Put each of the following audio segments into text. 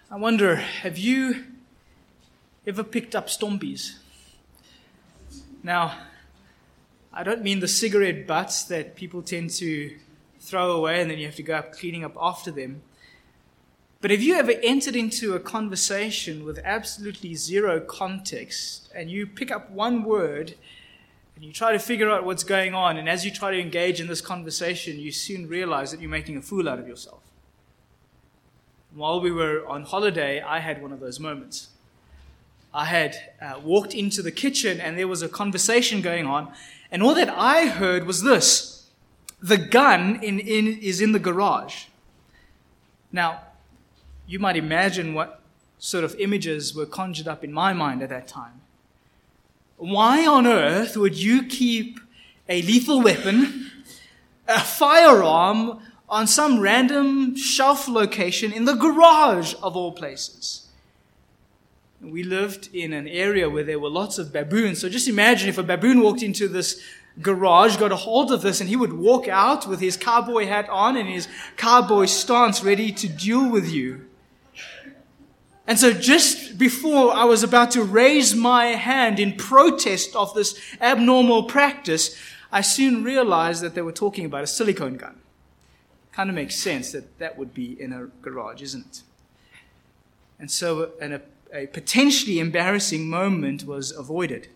I wonder, have you ever picked up Stompies? Now, I don't mean the cigarette butts that people tend to throw away and then you have to go up cleaning up after them. But have you ever entered into a conversation with absolutely zero context and you pick up one word and you try to figure out what's going on, and as you try to engage in this conversation, you soon realize that you're making a fool out of yourself? While we were on holiday, I had one of those moments. I had walked into the kitchen and there was a conversation going on, and all that I heard was this: the gun is in the garage. Now, you might imagine what sort of images were conjured up in my mind at that time. Why on earth would you keep a lethal weapon, a firearm, on some random shelf location in the garage of all places? We lived in an area where there were lots of baboons. So just imagine if a baboon walked into this garage, got a hold of this, and he would walk out with his cowboy hat on and his cowboy stance ready to duel with you. And so just before I was about to raise my hand in protest of this abnormal practice, I soon realized that they were talking about a silicone gun. Kind of makes sense that that would be in a garage, isn't it? And so a potentially embarrassing moment was avoided.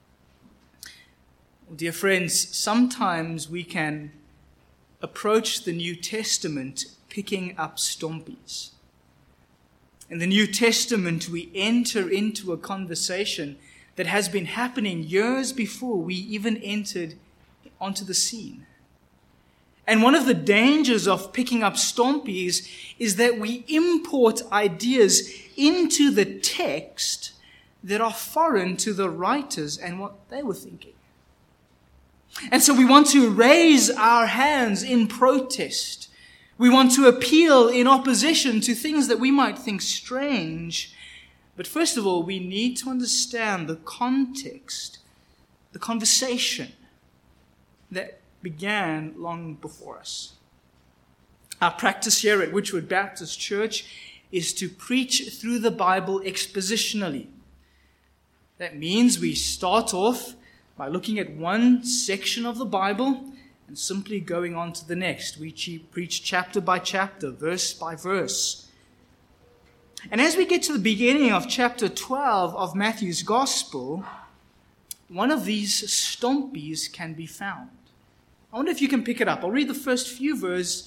Dear friends, sometimes we can approach the New Testament picking up Stompies. In the New Testament, we enter into a conversation that has been happening years before we even entered onto the scene. And one of the dangers of picking up Stompies is that we import ideas into the text that are foreign to the writers and what they were thinking. And so we want to raise our hands in protest. We want to appeal in opposition to things that we might think strange. But first of all, we need to understand the context, the conversation that began long before us. Our practice here at Witchwood Baptist Church is to preach through the Bible expositionally. That means we start off by looking at one section of the Bible and simply going on to the next. We preach chapter by chapter, verse by verse. And as we get to the beginning of chapter 12 of Matthew's Gospel, one of these Stompies can be found. I wonder if you can pick it up. I'll read the first few words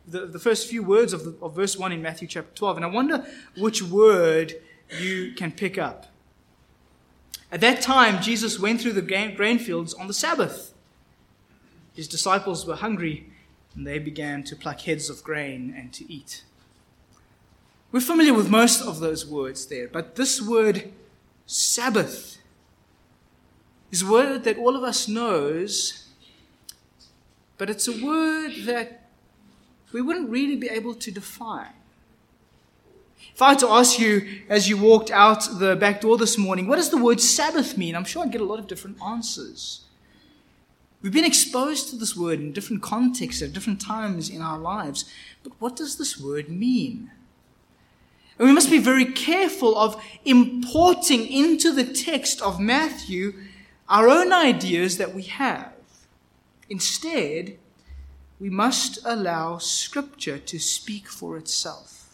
of verse 1 in Matthew chapter 12, and I wonder which word you can pick up. At that time, Jesus went through the grain fields on the Sabbath. His disciples were hungry, and they began to pluck heads of grain and to eat. We're familiar with most of those words there, but this word, Sabbath, is a word that all of us knows, but it's a word that we wouldn't really be able to define. If I had to ask you as you walked out the back door this morning, what does the word Sabbath mean? I'm sure I'd get a lot of different answers. We've been exposed to this word in different contexts at different times in our lives, but what does this word mean? And we must be very careful of importing into the text of Matthew our own ideas that we have. Instead, we must allow Scripture to speak for itself.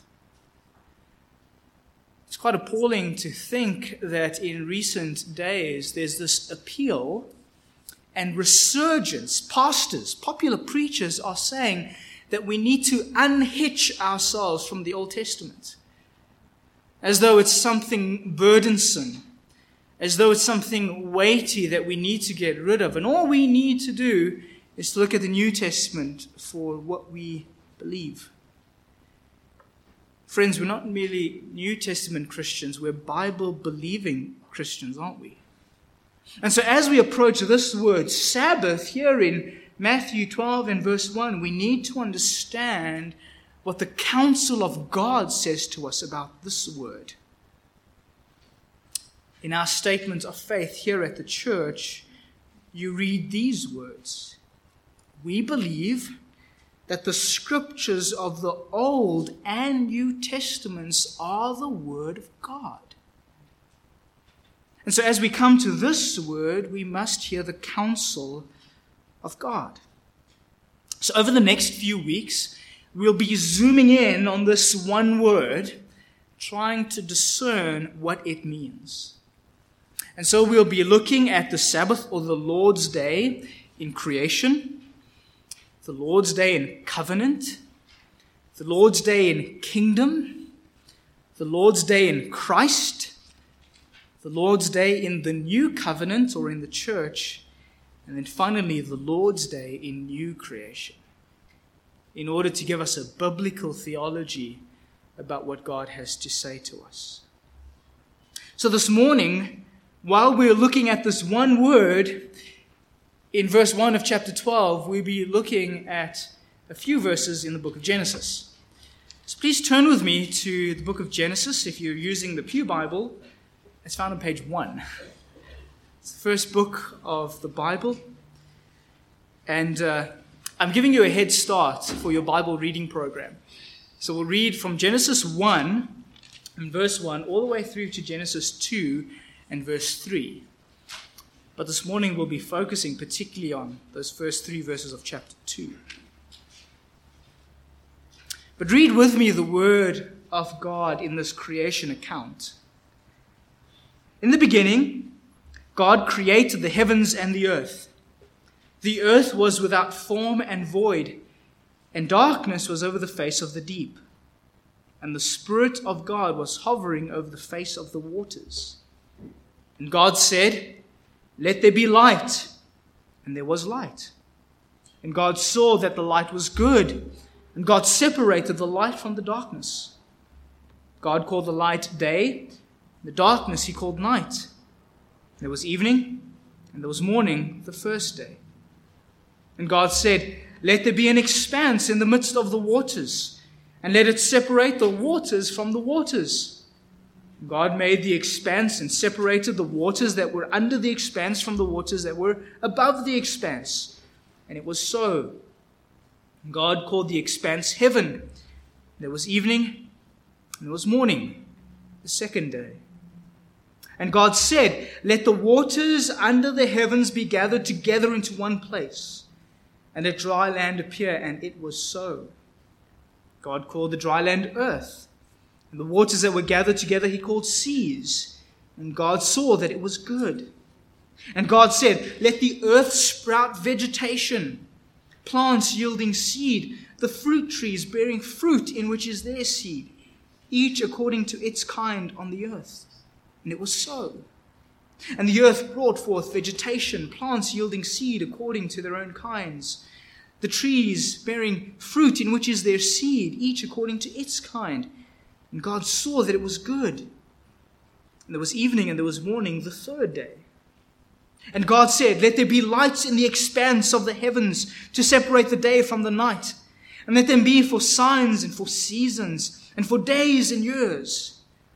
It's quite appalling to think that in recent days there's this appeal and resurgence. Pastors, popular preachers are saying that we need to unhitch ourselves from the Old Testament, as though it's something burdensome, as though it's something weighty that we need to get rid of. And all we need to do is to look at the New Testament for what we believe. Friends, we're not merely New Testament Christians, we're Bible-believing Christians, aren't we? And so as we approach this word, Sabbath, here in Matthew 12 and verse 1, we need to understand what the counsel of God says to us about this word. In our statement of faith here at the church, you read these words: we believe that the scriptures of the Old and New Testaments are the Word of God. And so as we come to this word, we must hear the counsel of God. So over the next few weeks, we'll be zooming in on this one word, trying to discern what it means. And so we'll be looking at the Sabbath or the Lord's Day in creation, the Lord's Day in covenant, the Lord's Day in kingdom, the Lord's Day in Christ, the Lord's Day in the new covenant or in the church, and then finally the Lord's Day in new creation, in order to give us a biblical theology about what God has to say to us. So this morning, while we're looking at this one word, in verse 1 of chapter 12, we'll be looking at a few verses in the book of Genesis. So please turn with me to the book of Genesis. If you're using the Pew Bible, it's found on page 1. It's the first book of the Bible. And I'm giving you a head start for your Bible reading program. So we'll read from Genesis 1, and verse 1, all the way through to Genesis 2 and verse 3. But this morning we'll be focusing particularly on those first 3 verses of chapter 2. But read with me the word of God in this creation account. In the beginning, God created the heavens and the earth. The earth was without form and void, and darkness was over the face of the deep. And the Spirit of God was hovering over the face of the waters. And God said, "Let there be light." And there was light. And God saw that the light was good. And God separated the light from the darkness. God called the light day. The darkness he called night. There was evening, and there was morning the first day. And God said, "Let there be an expanse in the midst of the waters, and let it separate the waters from the waters." God made the expanse and separated the waters that were under the expanse from the waters that were above the expanse. And it was so. God called the expanse heaven. There was evening, and there was morning the second day. And God said, "Let the waters under the heavens be gathered together into one place, and let dry land appear," and it was so. God called the dry land earth, and the waters that were gathered together he called seas. And God saw that it was good. And God said, "Let the earth sprout vegetation, plants yielding seed, the fruit trees bearing fruit in which is their seed, each according to its kind on the earth." And it was so. And the earth brought forth vegetation, plants yielding seed according to their own kinds, the trees bearing fruit in which is their seed, each according to its kind. And God saw that it was good. And there was evening and there was morning the third day. And God said, "Let there be lights in the expanse of the heavens to separate the day from the night, and let them be for signs and for seasons and for days and years.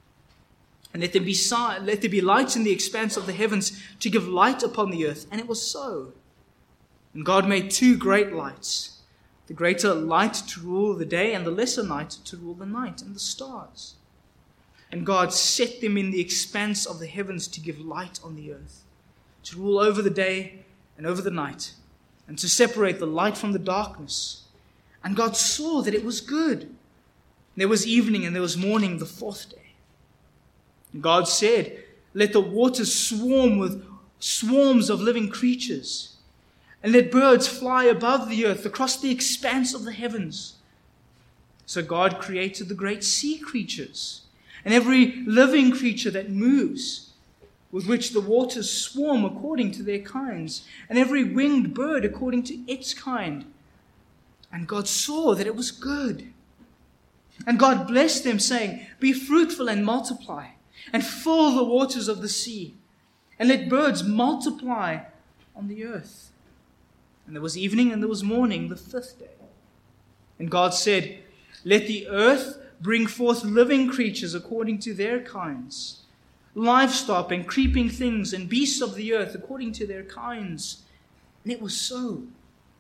And let there be lights in the expanse of the heavens to give light upon the earth." And it was so. And God made 2 great lights, the greater light to rule the day and the lesser light to rule the night, and the stars. And God set them in the expanse of the heavens to give light on the earth, to rule over the day and over the night, and to separate the light from the darkness. And God saw that it was good. There was evening and there was morning the 4th day. And God said, "Let the waters swarm with swarms of living creatures, and let birds fly above the earth across the expanse of the heavens." So God created the great sea creatures, and every living creature that moves, with which the waters swarm according to their kinds, and every winged bird according to its kind. And God saw that it was good. And God blessed them, saying, "Be fruitful and multiply, and fill the waters of the sea, and let birds multiply on the earth." And there was evening and there was morning the 5th day. And God said, "Let the earth bring forth living creatures according to their kinds, livestock and creeping things and beasts of the earth according to their kinds." And it was so.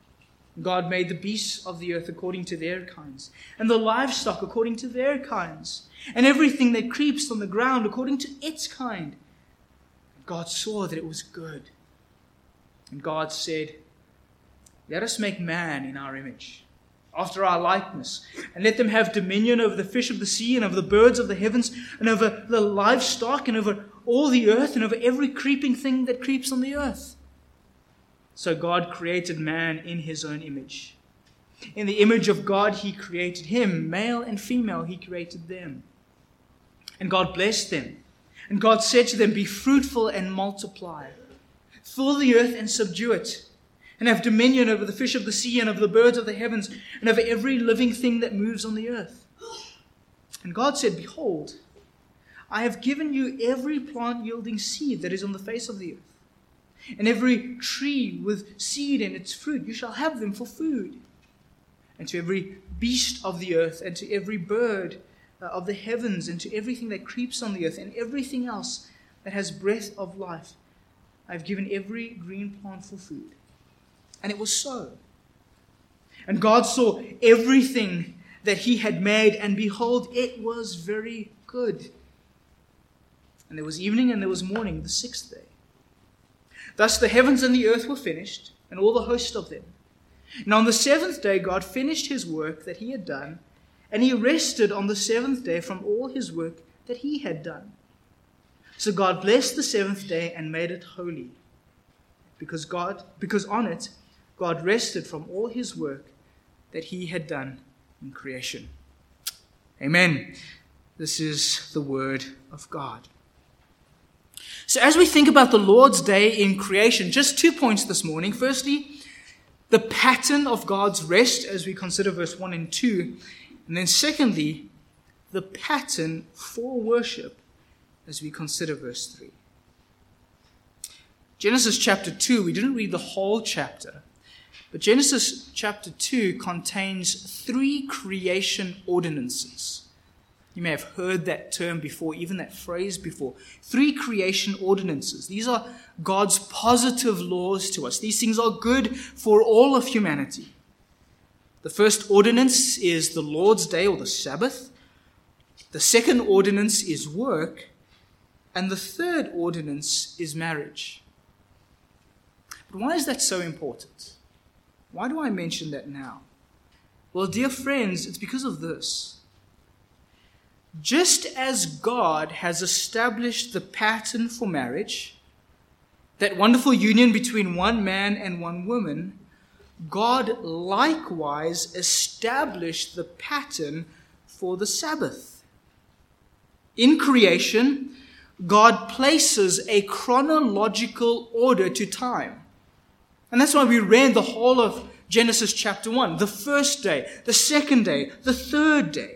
God made the beasts of the earth according to their kinds, and the livestock according to their kinds, and everything that creeps on the ground according to its kind. God saw that it was good. And God said, "Let us make man in our image, after our likeness, and let them have dominion over the fish of the sea, and over the birds of the heavens, and over the livestock, and over all the earth, and over every creeping thing that creeps on the earth." So God created man in his own image. In the image of God he created him, male and female he created them. And God blessed them. And God said to them, "Be fruitful and multiply. Fill the earth and subdue it, and have dominion over the fish of the sea, and over the birds of the heavens, and over every living thing that moves on the earth." And God said, "Behold, I have given you every plant yielding seed that is on the face of the earth, and every tree with seed in its fruit. You shall have them for food. And to every beast of the earth, and to every bird of the heavens, and to everything that creeps on the earth, and everything else that has breath of life, I have given every green plant for food." And it was so. And God saw everything that he had made, and behold, it was very good. And there was evening and there was morning, the sixth day. Thus the heavens and the earth were finished, and all the host of them. And on the seventh day God finished his work that he had done, and he rested on the seventh day from all his work that he had done. So God blessed the seventh day and made it holy, because on it God rested from all his work that he had done in creation. Amen. This is the word of God. So as we think about the Lord's Day in creation, just 2 points this morning. Firstly, the pattern of God's rest as we consider verse 1 and 2. And then secondly, the pattern for worship as we consider verse 3. Genesis chapter 2, we didn't read the whole chapter, but Genesis chapter 2 contains 3 creation ordinances. You may have heard that term before, even that phrase before. 3 creation ordinances. These are God's positive laws to us. These things are good for all of humanity. The first ordinance is the Lord's Day or the Sabbath. The second ordinance is work. And the third ordinance is marriage. But why is that so important? Why do I mention that now? Well, dear friends, it's because of this. Just as God has established the pattern for marriage, that wonderful union between one man and one woman, God likewise established the pattern for the Sabbath. In creation, God places a chronological order to time. And that's why we read the whole of Genesis chapter 1, the first day, the second day, the third day.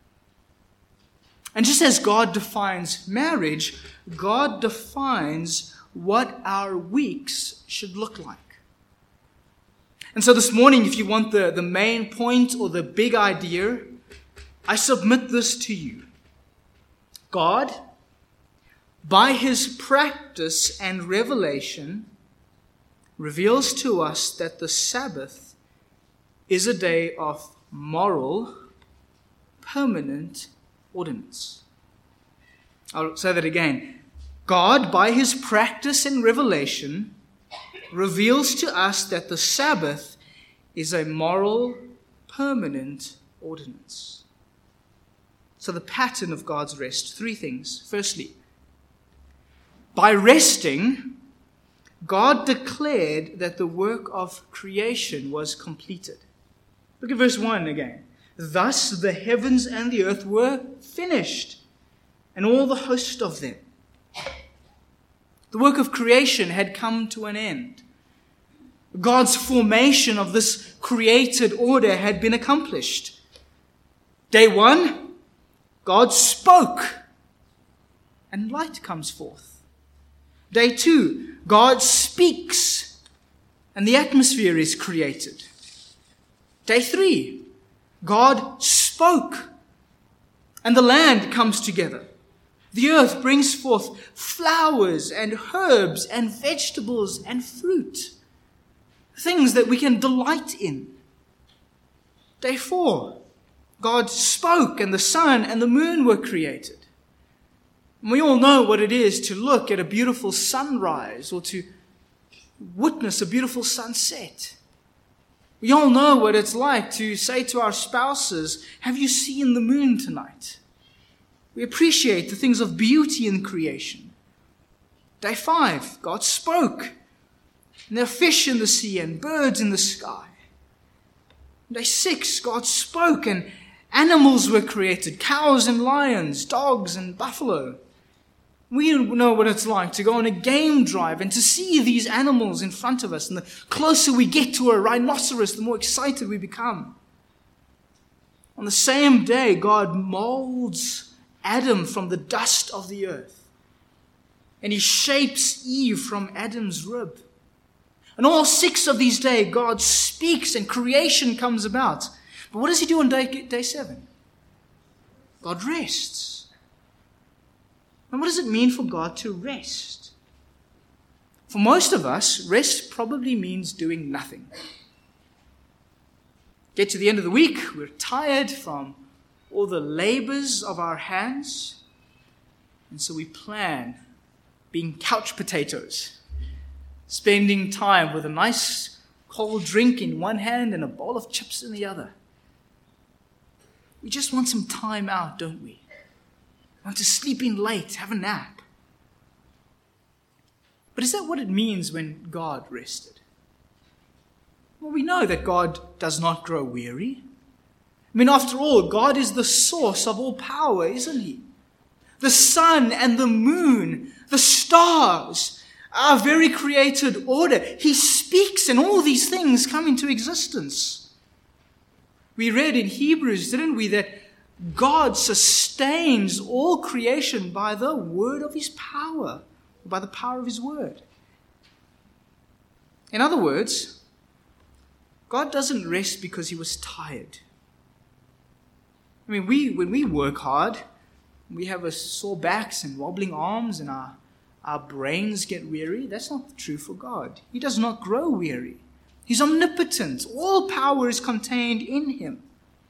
And just as God defines marriage, God defines what our weeks should look like. And so this morning, if you want the main point or the big idea, I submit this to you. God, by his practice and revelation, reveals to us that the Sabbath is a day of moral, permanent ordinance. I'll say that again. God, by his practice and revelation, reveals to us that the Sabbath is a moral, permanent ordinance. So the pattern of God's rest, 3 things. Firstly, by resting, God declared that the work of creation was completed. Look at verse 1 again. Thus the heavens and the earth were finished, and all the host of them. The work of creation had come to an end. God's formation of this created order had been accomplished. Day 1, God spoke, and light comes forth. Day 2, God speaks, and the atmosphere is created. Day 3, God spoke, and the land comes together. The earth brings forth flowers and herbs and vegetables and fruit. things that we can delight in. Day 4, God spoke and the sun and the moon were created. And we all know what it is to look at a beautiful sunrise or to witness a beautiful sunset. We all know what it's like to say to our spouses, "Have you seen the moon tonight?" We appreciate the things of beauty in creation. Day 5, God spoke. And there are fish in the sea and birds in the sky. Day 6, God spoke and animals were created, cows and lions, dogs and buffalo. We know what it's like to go on a game drive and to see these animals in front of us. And the closer we get to a rhinoceros, the more excited we become. On the same day, God molds Adam from the dust of the earth. And he shapes Eve from Adam's rib. And all 6 of these days, God speaks and creation comes about. But what does he do on day 7? God rests. And what does it mean for God to rest? For most of us, rest probably means doing nothing. Get to the end of the week, we're tired from all the labors of our hands, and so we plan being couch potatoes, spending time with a nice cold drink in one hand and a bowl of chips in the other. We just want some time out, don't we? Want to sleep in late, have a nap. But is that what it means when God rested? Well, we know that God does not grow weary. I mean, after all, God is the source of all power, isn't he? The sun and the moon, the stars, our very created order. He speaks and all these things come into existence. We read in Hebrews, didn't we, that God sustains all creation by the word of his power, by the power of his word. In other words, God doesn't rest because he was tired. I mean, when we work hard, we have a sore backs and wobbling arms and our brains get weary. That's not true for God. He does not grow weary. He's omnipotent. All power is contained in him.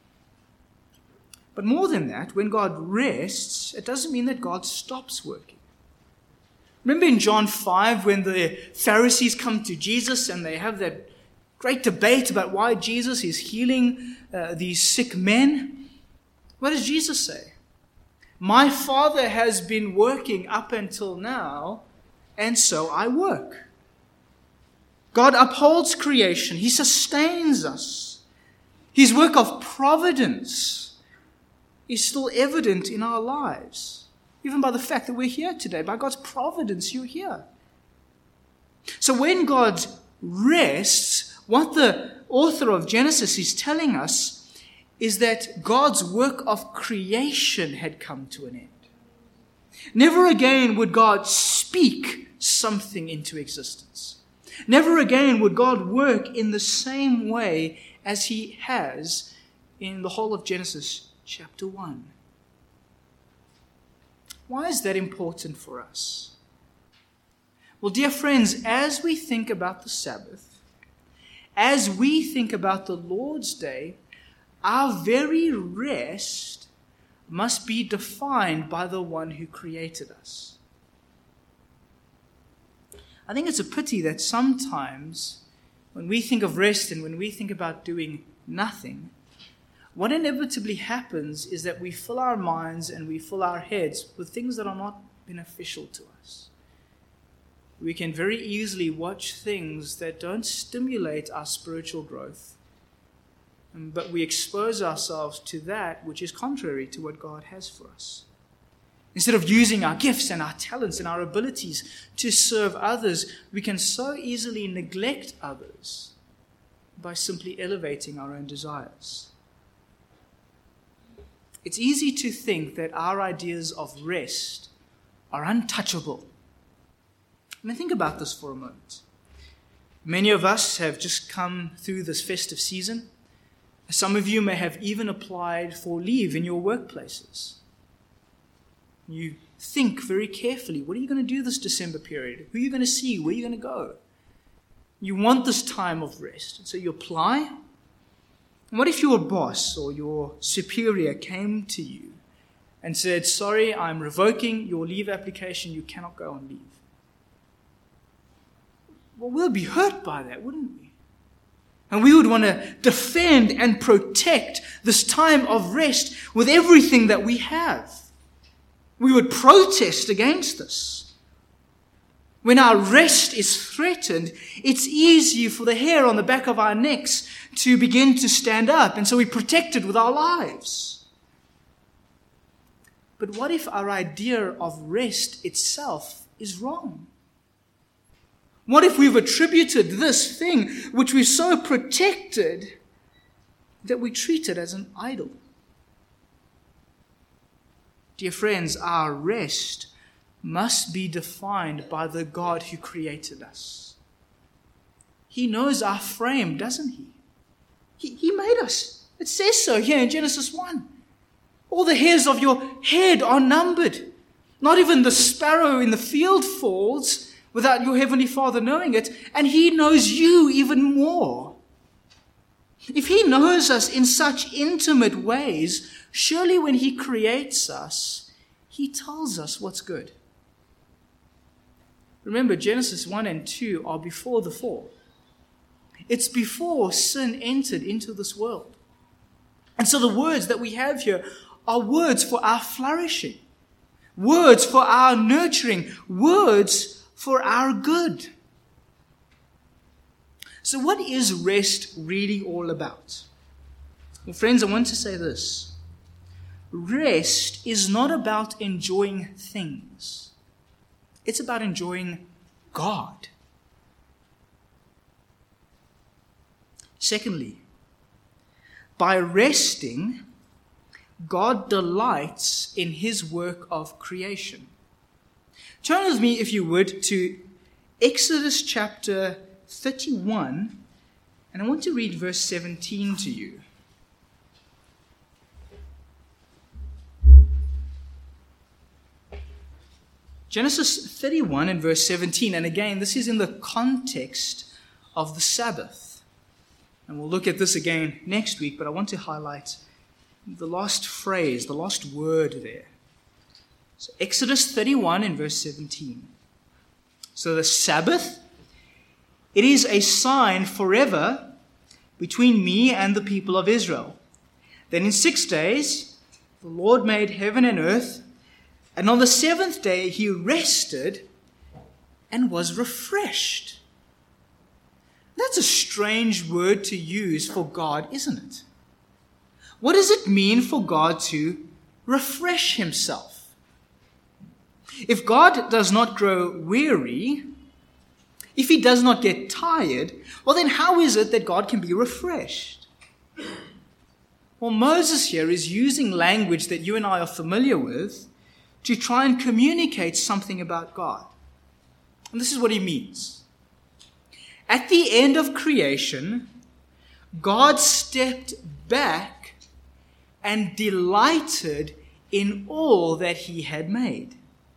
But more than that, when God rests, it doesn't mean that God stops working. Remember in John 5 when the Pharisees come to Jesus and they have that great debate about why Jesus is healing these sick men? What does Jesus say? "My Father has been working up until now, and so I work." God upholds creation. He sustains us. His work of providence is still evident in our lives. Even by the fact that we're here today. By God's providence, you're here. So when God rests, what the author of Genesis is telling us is that God's work of creation had come to an end. Never again would God speak something into existence. Never again would God work in the same way as he has in the whole of Genesis chapter 1. Why is that important for us? Well, dear friends, as we think about the Sabbath, as we think about the Lord's Day, our very rest must be defined by the one who created us. I think it's a pity that sometimes when we think of rest and when we think about doing nothing, what inevitably happens is that we fill our minds and we fill our heads with things that are not beneficial to us. We can very easily watch things that don't stimulate our spiritual growth, but we expose ourselves to that which is contrary to what God has for us. Instead of using our gifts and our talents and our abilities to serve others, we can so easily neglect others by simply elevating our own desires. It's easy to think that our ideas of rest are untouchable. I mean, think about this for a moment. Many of us have just come through this festive season. Some of you may have even applied for leave in your workplaces. You think very carefully, what are you going to do this December period? Who are you going to see? Where are you going to go? You want this time of rest. So you apply. And what if your boss or your superior came to you and said, sorry, I'm revoking your leave application. You cannot go on leave. Well, we'll be hurt by that, wouldn't we? And we would want to defend and protect this time of rest with everything that we have. We would protest against this. When our rest is threatened, it's easy for the hair on the back of our necks to begin to stand up, and so we protect it with our lives. But what if our idea of rest itself is wrong? What if we've attributed this thing which we've so protected that we treat it as an idol? Dear friends, our rest must be defined by the God who created us. He knows our frame, doesn't he? He made us. It says so here in Genesis 1. All the hairs of your head are numbered. Not even the sparrow in the field falls without your heavenly Father knowing it. And he knows you even more. If he knows us in such intimate ways, surely when he creates us, he tells us what's good. Remember, Genesis 1 and 2 are before the fall. It's before sin entered into this world. And so the words that we have here are words for our flourishing, words for our nurturing, words for our good. So what is rest really all about? Well, friends, I want to say this. Rest is not about enjoying things. It's about enjoying God. Secondly, by resting, God delights in his work of creation. Turn with me, if you would, to Exodus chapter 31, and I want to read verse 17 to you. Genesis 31 and verse 17, and again, this is in the context of the Sabbath. And we'll look at this again next week, but I want to highlight the last phrase, the last word there. So Exodus 31 and verse 17. So the Sabbath, it is a sign forever between me and the people of Israel. Then in 6 days, the Lord made heaven and earth, and on the seventh day he rested and was refreshed. That's a strange word to use for God, isn't it? What does it mean for God to refresh himself? If God does not grow weary, if he does not get tired, well then how is it that God can be refreshed? Well, Moses here is using language that you and I are familiar with to try and communicate something about God. And this is what he means. At the end of creation, God stepped back and delighted in all that he had made.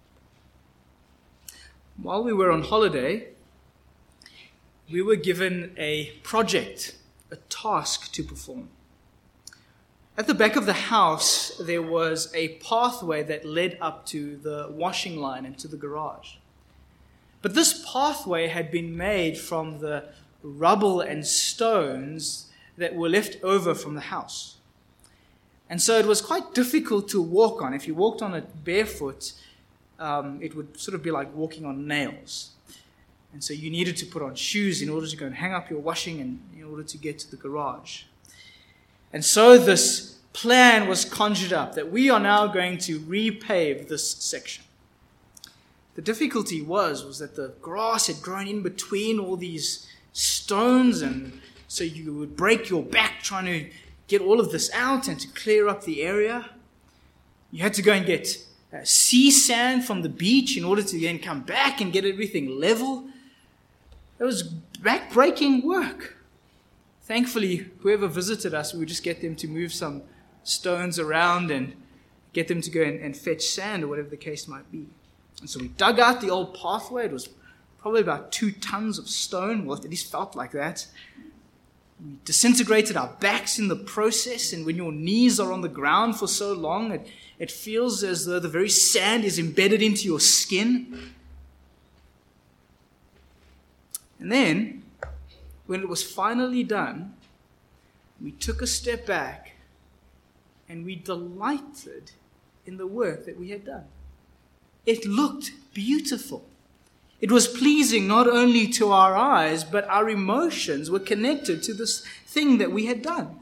While we were on holiday, we were given a project, a task to perform. At the back of the house, there was a pathway that led up to the washing line and to the garage. But this pathway had been made from the rubble and stones that were left over from the house. And so it was quite difficult to walk on. If you walked on it barefoot, it would sort of be like walking on nails. And so you needed to put on shoes in order to go and hang up your washing and in order to get to the garage. And so this plan was conjured up that we are now going to repave this section. The difficulty was that the grass had grown in between all these stones, and so you would break your back trying to get all of this out and to clear up the area. You had to go and get sea sand from the beach in order to then come back and get everything level. It was back-breaking work. Thankfully, whoever visited us, we would just get them to move some stones around and get them to go and fetch sand or whatever the case might be. And so we dug out the old pathway. It was probably about 2 tons of stone. Well, at least felt like that. We disintegrated our backs in the process, and when your knees are on the ground for so long, it feels as though the very sand is embedded into your skin. And then, when it was finally done, we took a step back and we delighted in the work that we had done. It looked beautiful. It was pleasing not only to our eyes, but our emotions were connected to this thing that we had done.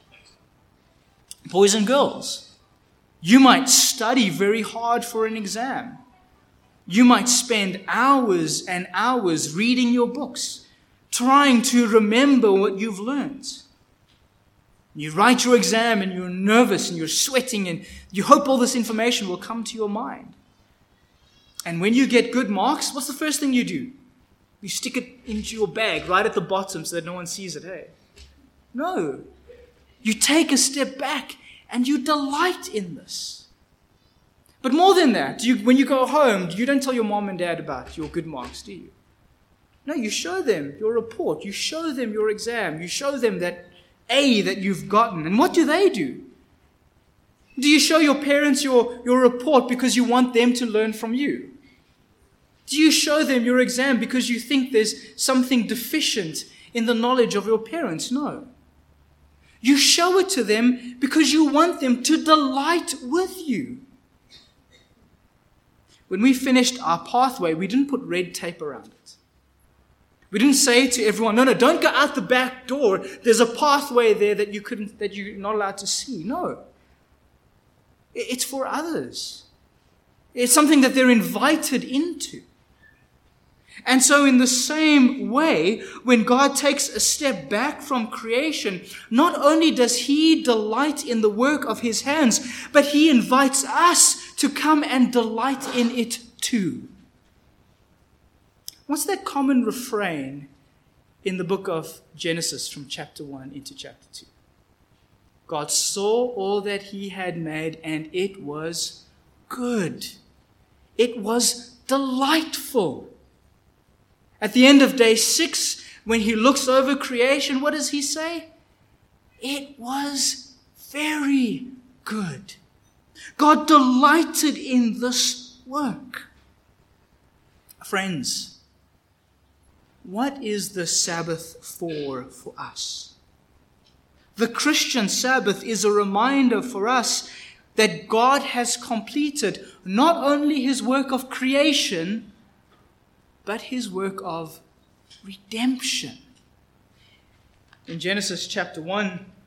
Boys and girls, you might study very hard for an exam. You might spend hours and hours reading your books, trying to remember what you've learned. You write your exam and you're nervous and you're sweating and you hope all this information will come to your mind. And when you get good marks, what's the first thing you do? You stick it into your bag right at the bottom so that no one sees it, hey? No. You take a step back and you delight in this. But more than that, when you go home, you don't tell your mom and dad about your good marks, do you? No, you show them your report. You show them your exam. You show them that A that you've gotten. And what do? Do you show your parents your report because you want them to learn from you? Do you show them your exam because you think there's something deficient in the knowledge of your parents? No. You show it to them because you want them to delight with you. When we finished our pathway, we didn't put red tape around it. We didn't say to everyone, no, don't go out the back door. There's a pathway there that you're not allowed to see. No. It's for others. It's something that they're invited into. And so in the same way, when God takes a step back from creation, not only does He delight in the work of His hands, but He invites us to come and delight in it too. What's that common refrain in the book of Genesis from chapter 1 into chapter 2? God saw all that He had made, and it was good. It was delightful. At the end of day 6, when He looks over creation, what does He say? It was very good. God delighted in this work. Friends, what is the Sabbath for us? The Christian Sabbath is a reminder for us that God has completed not only His work of creation, but His work of redemption. In Genesis chapter 2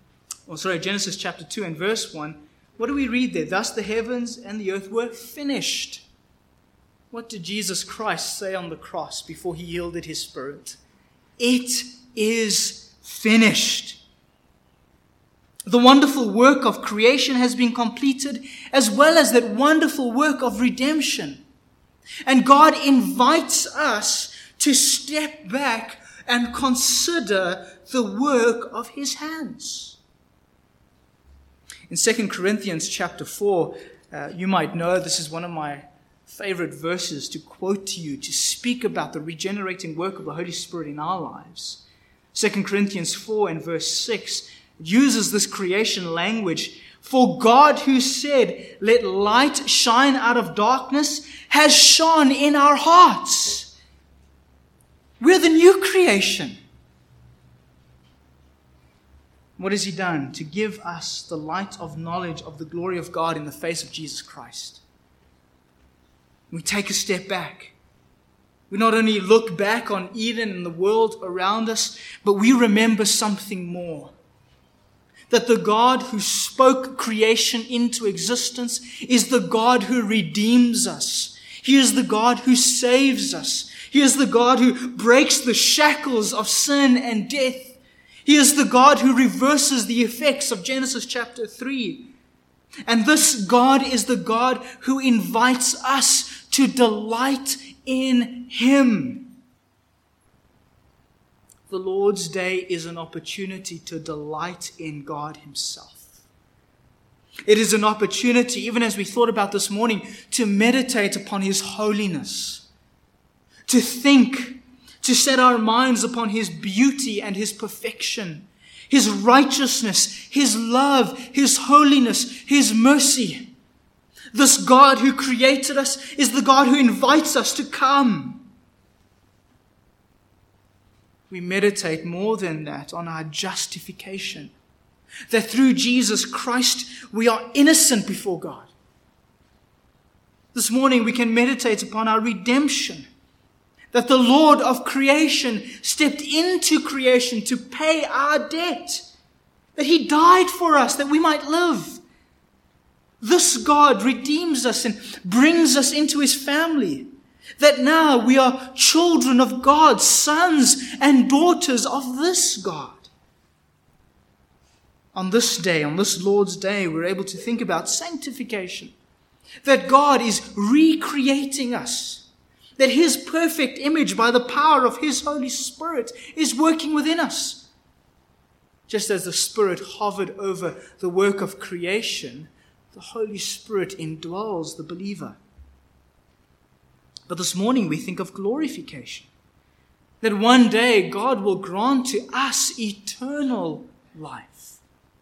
and verse 1, what do we read there? Thus the heavens and the earth were finished. What did Jesus Christ say on the cross before He yielded His Spirit? It is finished. The wonderful work of creation has been completed, as well as that wonderful work of redemption. And God invites us to step back and consider the work of His hands. In 2 Corinthians chapter 4, you might know this is one of my favorite verses to quote to you, to speak about the regenerating work of the Holy Spirit in our lives. 2 Corinthians 4 and verse 6 uses this creation language. For God, who said, "Let light shine out of darkness," has shone in our hearts. We're the new creation. What has He done? To give us the light of knowledge of the glory of God in the face of Jesus Christ. We take a step back. We not only look back on Eden and the world around us, but we remember something more. That the God who spoke creation into existence is the God who redeems us. He is the God who saves us. He is the God who breaks the shackles of sin and death. He is the God who reverses the effects of Genesis chapter 3. And this God is the God who invites us to delight in Him. The Lord's Day is an opportunity to delight in God Himself. It is an opportunity, even as we thought about this morning, to meditate upon His holiness, to think, to set our minds upon His beauty and His perfection, His righteousness, His love, His holiness, His mercy. This God who created us is the God who invites us to come. We meditate more than that on our justification, that through Jesus Christ we are innocent before God. This morning we can meditate upon our redemption, that the Lord of creation stepped into creation to pay our debt, that He died for us that we might live. This God redeems us and brings us into His family, that now we are children of God, sons and daughters of this God. On this day, on this Lord's Day, we're able to think about sanctification, that God is recreating us, that His perfect image by the power of His Holy Spirit is working within us. Just as the Spirit hovered over the work of creation, the Holy Spirit indwells the believer. But this morning we think of glorification, that one day God will grant to us eternal life.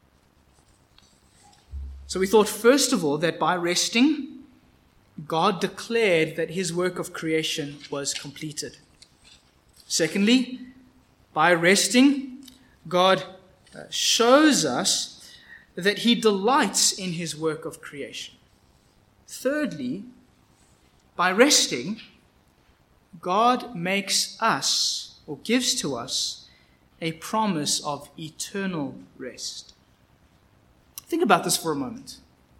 So we thought, first of all, that by resting, God declared that His work of creation was completed. Secondly, by resting, God shows us that He delights in His work of creation. Thirdly, by resting, God makes us, or gives to us, a promise of eternal rest. Think about this for a moment.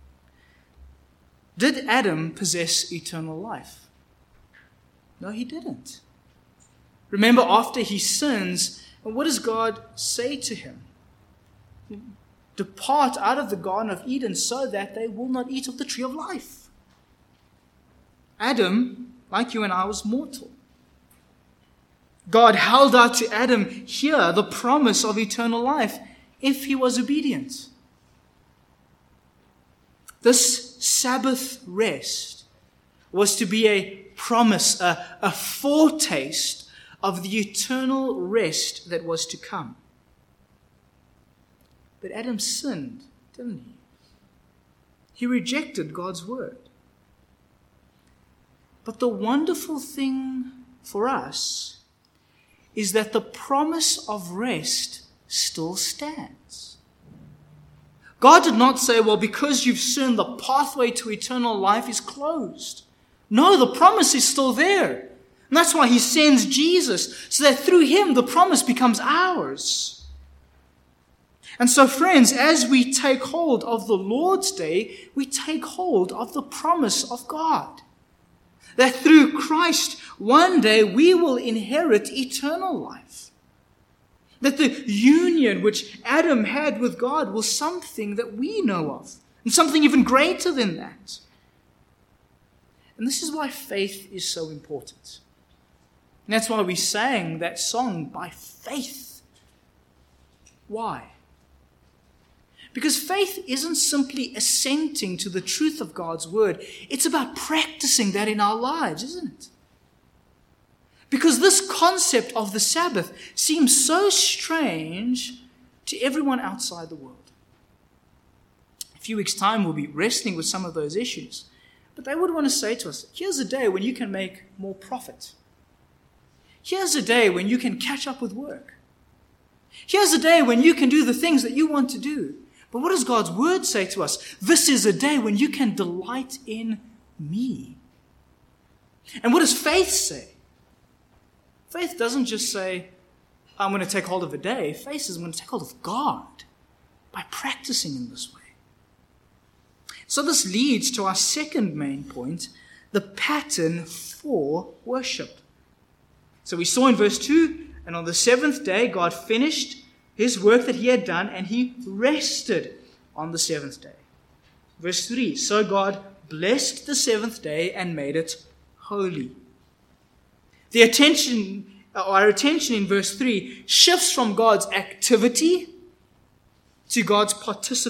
Did Adam possess eternal life? No, he didn't. Remember, after he sins, what does God say to him? Depart out of the Garden of Eden so that they will not eat of the tree of life. Adam, like you and I, was mortal. God held out to Adam here the promise of eternal life if he was obedient. This Sabbath rest was to be a promise, a foretaste of the eternal rest that was to come. But Adam sinned, didn't he? He rejected God's word. But the wonderful thing for us is that the promise of rest still stands. God did not say, well, because you've sinned, the pathway to eternal life is closed. No, the promise is still there. And that's why He sends Jesus, so that through Him the promise becomes ours. And so, friends, as we take hold of the Lord's Day, we take hold of the promise of God. That through Christ, one day we will inherit eternal life. That the union which Adam had with God was something that we know of, and something even greater than that. And this is why faith is so important. And that's why we sang that song, By Faith. Why? Because faith isn't simply assenting to the truth of God's word. It's about practicing that in our lives, isn't it? Because this concept of the Sabbath seems so strange to everyone outside the world. A few weeks' time, we'll be wrestling with some of those issues. But they would want to say to us, here's a day when you can make more profit. Here's a day when you can catch up with work. Here's a day when you can do the things that you want to do. But what does God's word say to us? This is a day when you can delight in me. And what does faith say? Faith doesn't just say, I'm going to take hold of a day. Faith says, I'm going to take hold of God by practicing in this way. So this leads to our second main point, the pattern for worship. So we saw in verse 2, and on the seventh day, God finished His work that He had done, and He rested on the seventh day. Verse 3, so God blessed the seventh day and made it holy. Our attention in verse 3 shifts from God's activity to God's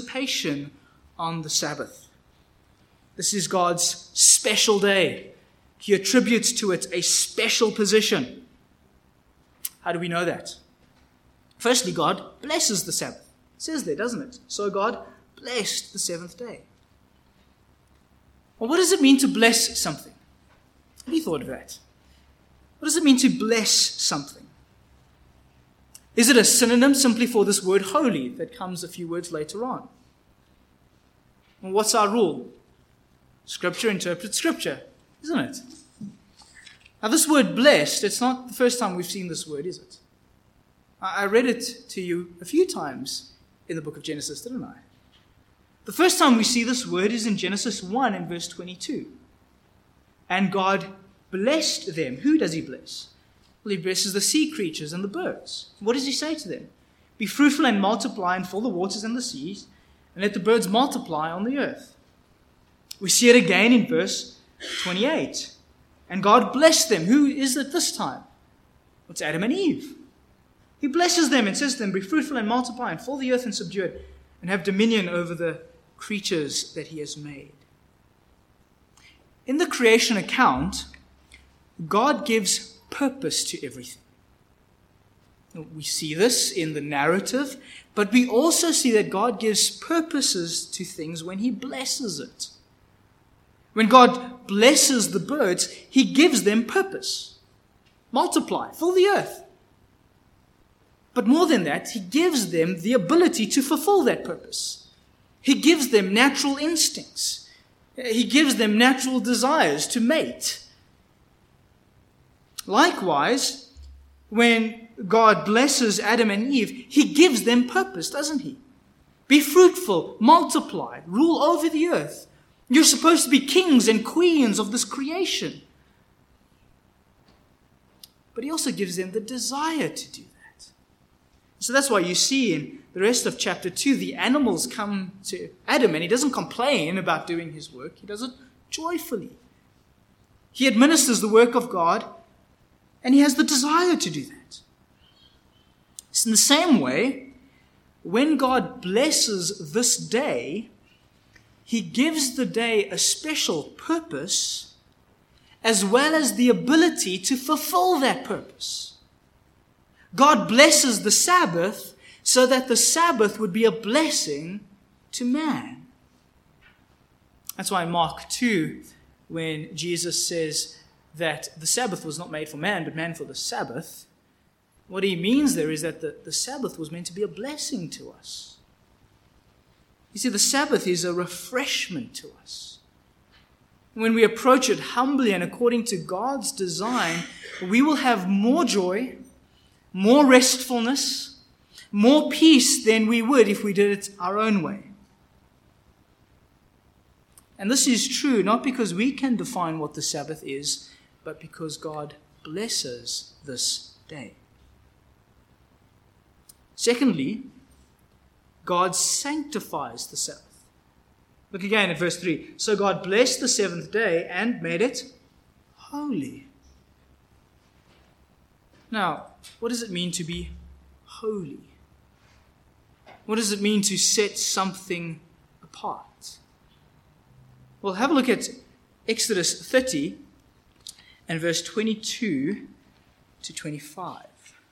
participation on the Sabbath. This is God's special day. He attributes to it a special position. How do we know that? Firstly, God blesses the Sabbath. It says there, doesn't it? So God blessed the seventh day. Well, what does it mean to bless something? Have you thought of that? What does it mean to bless something? Is it a synonym simply for this word holy that comes a few words later on? Well, what's our rule? Scripture interprets Scripture, isn't it? Now, this word blessed, it's not the first time we've seen this word, is it? I read it to you a few times in the book of Genesis, didn't I? The first time we see this word is in Genesis 1 and verse 22. And God blessed them. Who does he bless? Well, he blesses the sea creatures and the birds. What does he say to them? Be fruitful and multiply and fill the waters and the seas, and let the birds multiply on the earth. We see it again in verse 28. And God blessed them. Who is it this time? It's Adam and Eve. He blesses them and says to them, be fruitful and multiply and fill the earth and subdue it, and have dominion over the creatures that he has made. In the creation account, God gives purpose to everything. We see this in the narrative, but we also see that God gives purposes to things when he blesses it. When God blesses the birds, he gives them purpose. Multiply, fill the earth. But more than that, he gives them the ability to fulfill that purpose. He gives them natural instincts. He gives them natural desires to mate. Likewise, when God blesses Adam and Eve, he gives them purpose, doesn't he? Be fruitful, multiply, rule over the earth. You're supposed to be kings and queens of this creation. But he also gives them the desire to do that. So that's why you see in the rest of chapter 2, the animals come to Adam and he doesn't complain about doing his work. He does it joyfully. He administers the work of God and he has the desire to do that. It's in the same way, when God blesses this day, he gives the day a special purpose as well as the ability to fulfill that purpose. God blesses the Sabbath so that the Sabbath would be a blessing to man. That's why in Mark 2, when Jesus says that the Sabbath was not made for man, but man for the Sabbath, what he means there is that the Sabbath was meant to be a blessing to us. You see, the Sabbath is a refreshment to us. When we approach it humbly and according to God's design, we will have more joy, more restfulness, more peace than we would if we did it our own way. And this is true not because we can define what the Sabbath is, but because God blesses this day. Secondly, God sanctifies the Sabbath. Look again at verse 3. So God blessed the seventh day and made it holy. Now, what does it mean to be holy? What does it mean to set something apart? Well, have a look at Exodus 30 and verse 22 to 25.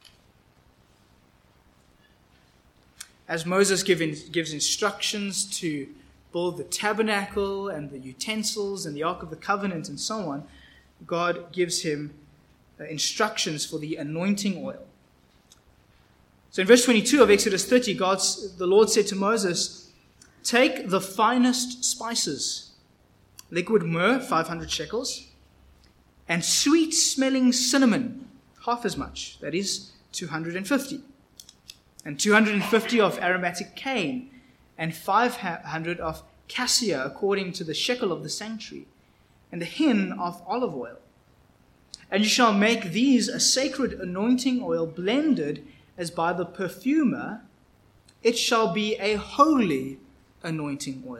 As Moses gives instructions to build the tabernacle and the utensils and the Ark of the Covenant and so on, God gives him instructions for the anointing oil. So in verse 22 of Exodus 30, the Lord said to Moses, take the finest spices, liquid myrrh, 500 shekels, and sweet-smelling cinnamon, half as much, that is 250. And 250 of aromatic cane, and 500 of cassia, according to the shekel of the sanctuary, and a hin of olive oil. And you shall make these a sacred anointing oil blended as by the perfumer. It shall be a holy anointing oil.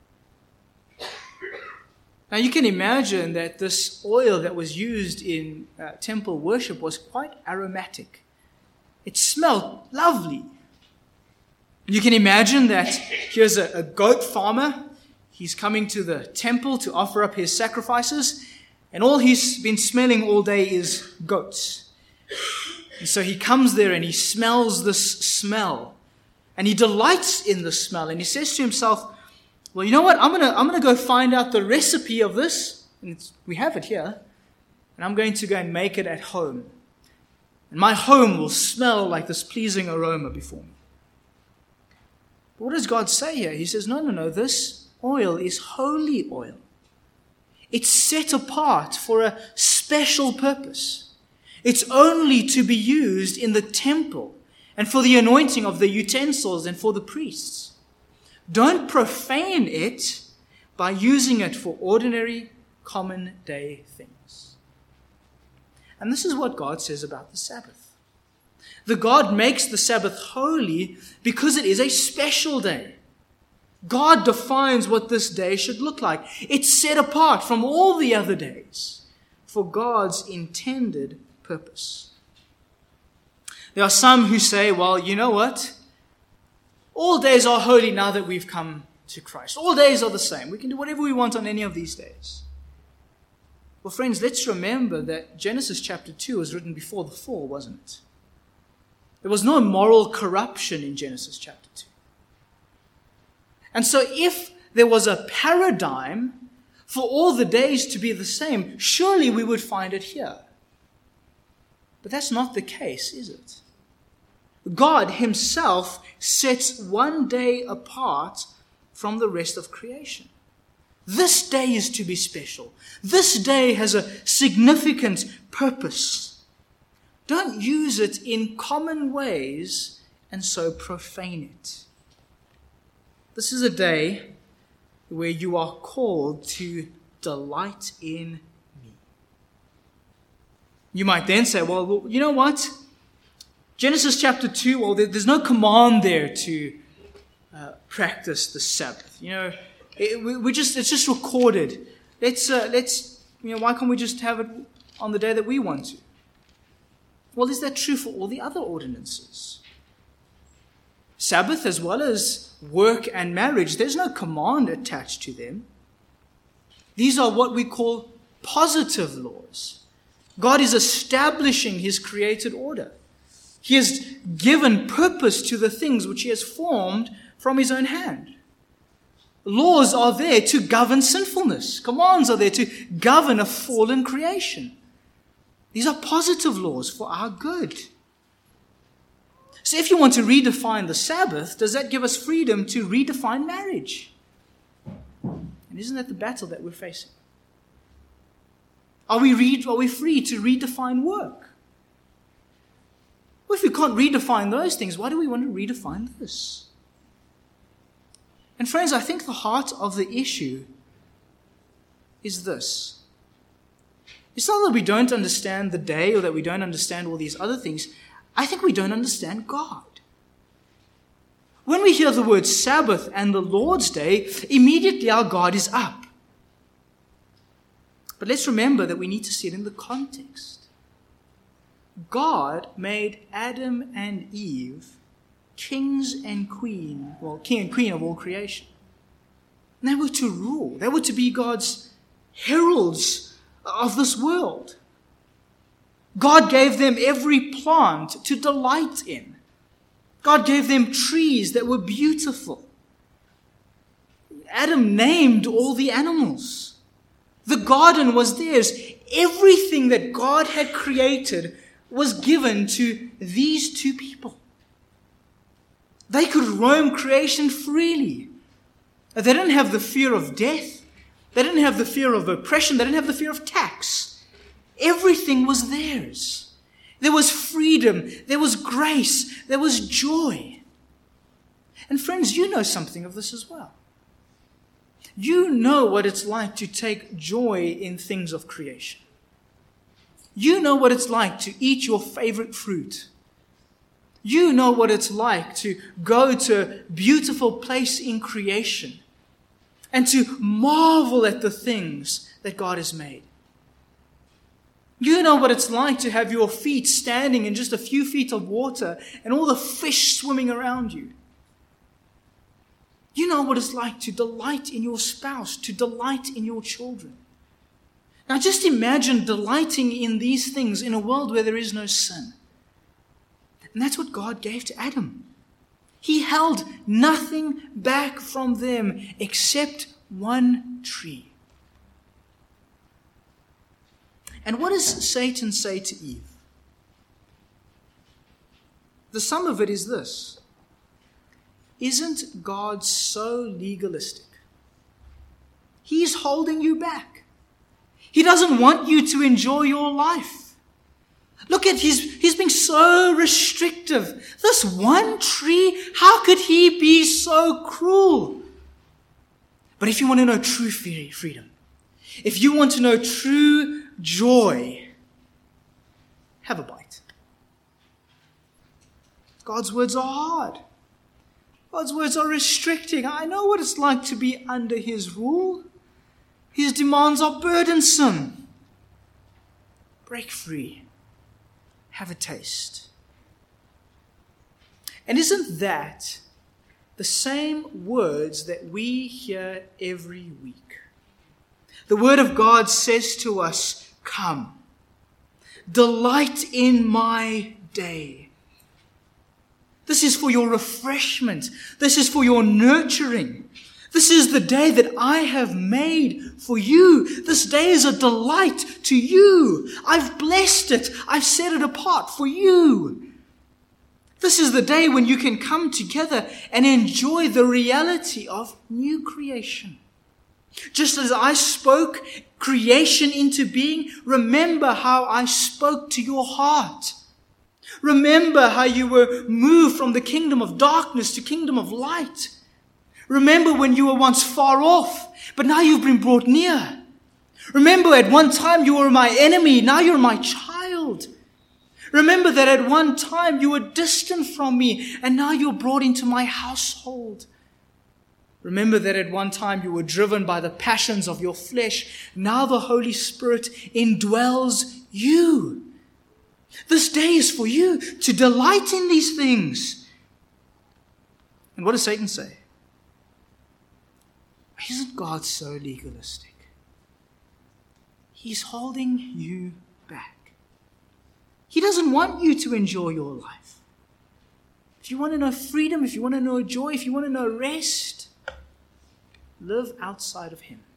Now you can imagine that this oil that was used in temple worship was quite aromatic. It smelled lovely. You can imagine that here's a goat farmer. He's coming to the temple to offer up his sacrifices. And all he's been smelling all day is goats. And so he comes there and he smells this smell. And he delights in the smell. And he says to himself, well, you know what? I'm gonna go find out the recipe of this. And we have it here. And I'm going to go and make it at home. And my home will smell like this pleasing aroma before me. But what does God say here? He says, no, this oil is holy oil. It's set apart for a special purpose. It's only to be used in the temple and for the anointing of the utensils and for the priests. Don't profane it by using it for ordinary, common day things. And this is what God says about the Sabbath. The God makes the Sabbath holy because it is a special day. God defines what this day should look like. It's set apart from all the other days for God's intended purpose. There are some who say, well, you know what? All days are holy now that we've come to Christ. All days are the same. We can do whatever we want on any of these days. Well, friends, let's remember that Genesis chapter 2 was written before the fall, wasn't it? There was no moral corruption in Genesis chapter 2. And so if there was a paradigm for all the days to be the same, surely we would find it here. But that's not the case, is it? God himself sets one day apart from the rest of creation. This day is to be special. This day has a significant purpose. Don't use it in common ways and so profane it. This is a day where you are called to delight in me. You might then say, well, you know what? Genesis chapter 2, well, there's no command there to practice the Sabbath. You know, it's just recorded. Why can't we just have it on the day that we want to? Well, is that true for all the other ordinances? Sabbath as well as work and marriage, there's no command attached to them. These are what we call positive laws. God is establishing his created order. He has given purpose to the things which he has formed from his own hand. Laws are there to govern sinfulness. Commands are there to govern a fallen creation. These are positive laws for our good. So if you want to redefine the Sabbath, does that give us freedom to redefine marriage? And isn't that the battle that we're facing? Are we free to redefine work? Well, if we can't redefine those things, why do we want to redefine this? And friends, I think the heart of the issue is this. It's not that we don't understand the day or that we don't understand all these other things. I think we don't understand God. When we hear the word Sabbath and the Lord's Day, immediately our guard is up. But let's remember that we need to see it in the context. God made Adam and Eve king and queen of all creation. And they were to rule. They were to be God's heralds of this world. God gave them every plant to delight in. God gave them trees that were beautiful. Adam named all the animals. The garden was theirs. Everything that God had created was given to these two people. They could roam creation freely. They didn't have the fear of death. They didn't have the fear of oppression. They didn't have the fear of tax. Everything was theirs. There was freedom. There was grace. There was joy. And friends, you know something of this as well. You know what it's like to take joy in things of creation. You know what it's like to eat your favorite fruit. You know what it's like to go to a beautiful place in creation and to marvel at the things that God has made. You know what it's like to have your feet standing in just a few feet of water and all the fish swimming around you. You know what it's like to delight in your spouse, to delight in your children. Now just imagine delighting in these things in a world where there is no sin. And that's what God gave to Adam. He held nothing back from them except one tree. And what does Satan say to Eve? The sum of it is this: isn't God so legalistic? He's holding you back. He doesn't want you to enjoy your life. Look at he's being so restrictive. This one tree, how could he be so cruel? But if you want to know true freedom, if you want to know true joy, have a bite. God's words are hard. God's words are restricting. I know what it's like to be under His rule. His demands are burdensome. Break free. Have a taste. And isn't that the same words that we hear every week? The Word of God says to us, "Come, delight in my day." This is for your refreshment. This is for your nurturing. This is the day that I have made for you. This day is a delight to you. I've blessed it. I've set it apart for you. This is the day when you can come together and enjoy the reality of new creation. Just as I spoke creation into being, remember how I spoke to your heart. Remember how you were moved from the kingdom of darkness to kingdom of light. Remember when you were once far off, but now you've been brought near. Remember at one time you were my enemy, now you're my child. Remember that at one time you were distant from me, and now you're brought into my household. Remember that at one time you were driven by the passions of your flesh. Now the Holy Spirit indwells you. This day is for you to delight in these things. And what does Satan say? Isn't God so legalistic? He's holding you back. He doesn't want you to enjoy your life. If you want to know freedom, if you want to know joy, if you want to know rest, live outside of Him.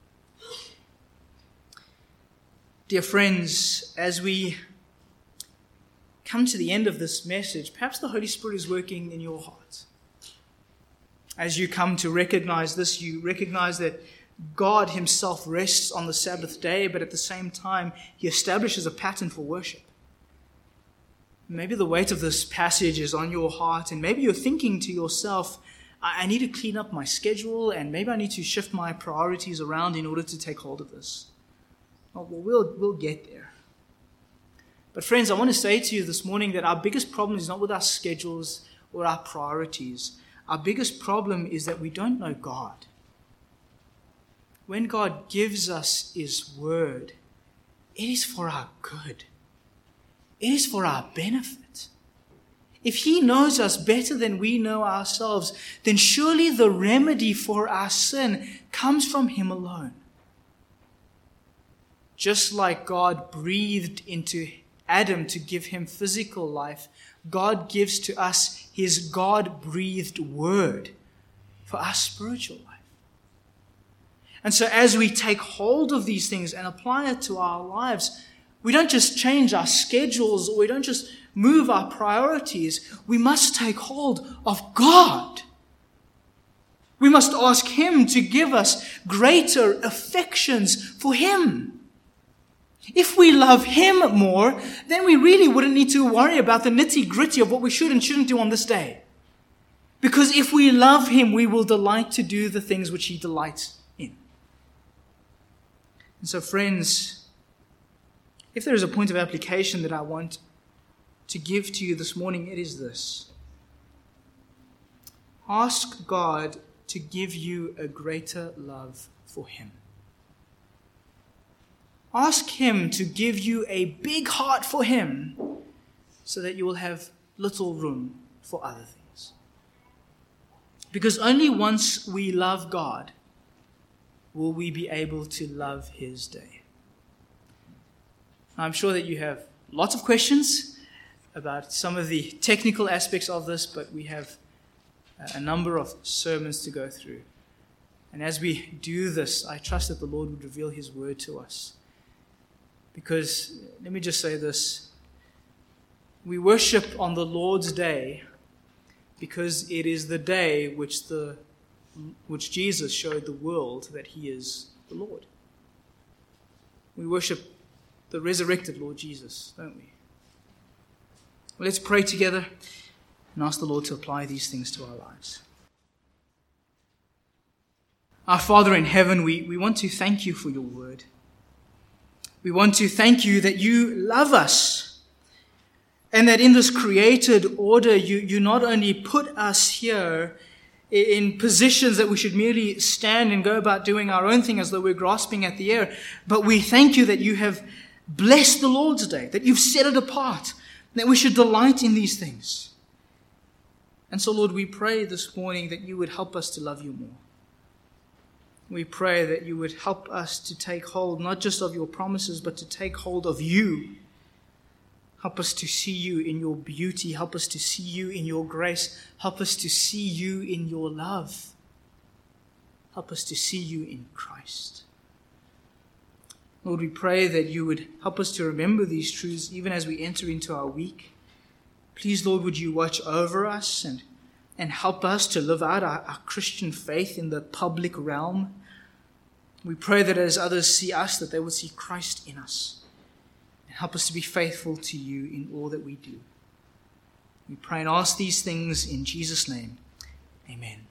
Dear friends, as we come to the end of this message, perhaps the Holy Spirit is working in your heart. As you come to recognize this, you recognize that God Himself rests on the Sabbath day, but at the same time, He establishes a pattern for worship. Maybe the weight of this passage is on your heart, and maybe you're thinking to yourself, I need to clean up my schedule, and maybe I need to shift my priorities around in order to take hold of this. Well, we'll get there. But friends, I want to say to you this morning that our biggest problem is not with our schedules or our priorities. Our biggest problem is that we don't know God. When God gives us His word, it is for our good. It is for our benefit. If He knows us better than we know ourselves, then surely the remedy for our sin comes from Him alone. Just like God breathed into Adam to give him physical life, God gives to us His God-breathed word for our spiritual life. And so as we take hold of these things and apply it to our lives, we don't just change our schedules, or we don't just move our priorities. We must take hold of God. We must ask Him to give us greater affections for Him. If we love Him more, then we really wouldn't need to worry about the nitty-gritty of what we should and shouldn't do on this day. Because if we love Him, we will delight to do the things which He delights in. And so, friends, if there is a point of application that I want to give to you this morning, it is this. Ask God to give you a greater love for Him. Ask Him to give you a big heart for Him so that you will have little room for other things. Because only once we love God will we be able to love His day. I'm sure that you have lots of questions about some of the technical aspects of this, but we have a number of sermons to go through. And as we do this, I trust that the Lord would reveal His word to us. Because, let me just say this, we worship on the Lord's day because it is the day which Jesus showed the world that He is the Lord. We worship the resurrected Lord Jesus, don't we? Well, let's pray together and ask the Lord to apply these things to our lives. Our Father in heaven, we want to thank You for Your word. We want to thank You that You love us and that in this created order, you not only put us here in positions that we should merely stand and go about doing our own thing as though we're grasping at the air, but we thank You that You have blessed the Lord's day, that You've set it apart, that we should delight in these things. And so, Lord, we pray this morning that You would help us to love You more. We pray that You would help us to take hold not just of Your promises, but to take hold of You. Help us to see You in Your beauty. Help us to see You in Your grace. Help us to see You in Your love. Help us to see You in Christ. Lord, we pray that You would help us to remember these truths even as we enter into our week. Please, Lord, would You watch over us and help us to live out our Christian faith in the public realm. We pray that as others see us, that they will see Christ in us. And help us to be faithful to You in all that we do. We pray and ask these things in Jesus' name. Amen.